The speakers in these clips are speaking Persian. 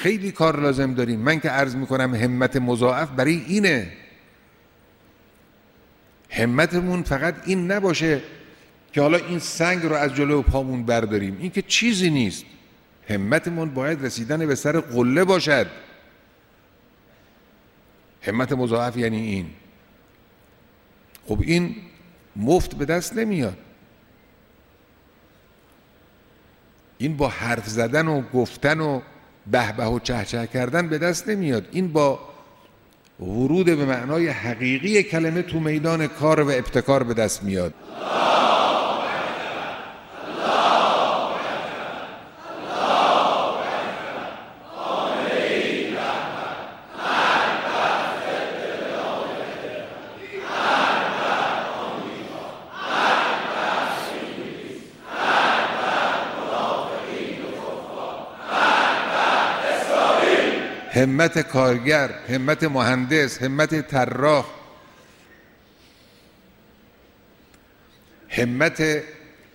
خیلی کار لازم داریم. من که عرض میکنم همت مضاعف برای اینه. همتمون فقط این نباشه که حالا این سنگ رو از جلو پامون برداریم، این که چیزی نیست. همتمون باید رسیدن به سر قله باشد. همت مضاعف یعنی این. خب این مفت به دست نمیاد. این با حرف زدن و گفتن و به و چهچه کردن به دست نمیاد. این با ورود به معنای حقیقی کلمه تو میدان کار و ابتکار به دست میاد. همت کارگر، همت مهندس، همت طراح، همت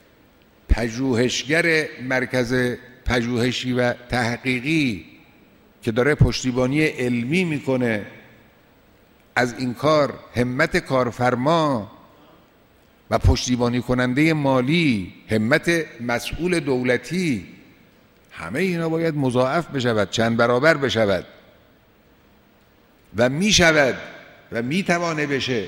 پژوهشگر مرکز پژوهشی و تحقیقی که داره پشتیبانی علمی میکنه از این کار، همت کارفرما و پشتیبانی کننده مالی، همت مسئول دولتی، همه اینا باید مضاعف بشود، چند برابر بشود و می شود و می توانه بشه.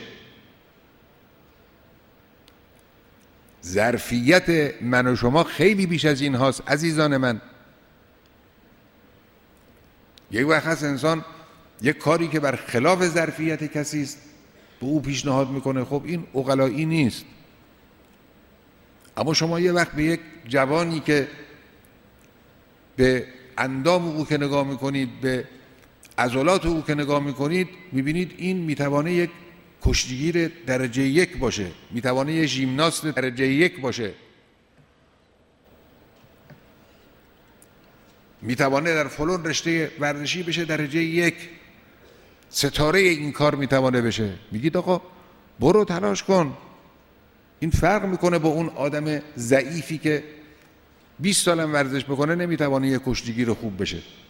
ظرفیت من و شما خیلی بیش از این هاست عزیزان من. یک وقت هست انسان یک کاری که بر خلاف ظرفیت کسی است به او پیشنهاد میکنه، خب این عقلایی نیست. اما شما یه وقت به یک جوانی که به اندام او که نگاه میکنید، به عضلات او که نگاه میکنید، میبینید این میتوانه یک کشتیگیر درجه 1 باشه، میتوانه یک ژیمناست درجه 1 باشه، میتوانه در فلان رشته ورزشی بشه درجه 1، ستاره این کار میتوانه بشه. میگید آقا برو تلاش کن. این فرق میکنه با اون آدم ضعیفی که 20 سالم ورزش بکنه نمیتوانه یک کشتیگیر خوب بشه.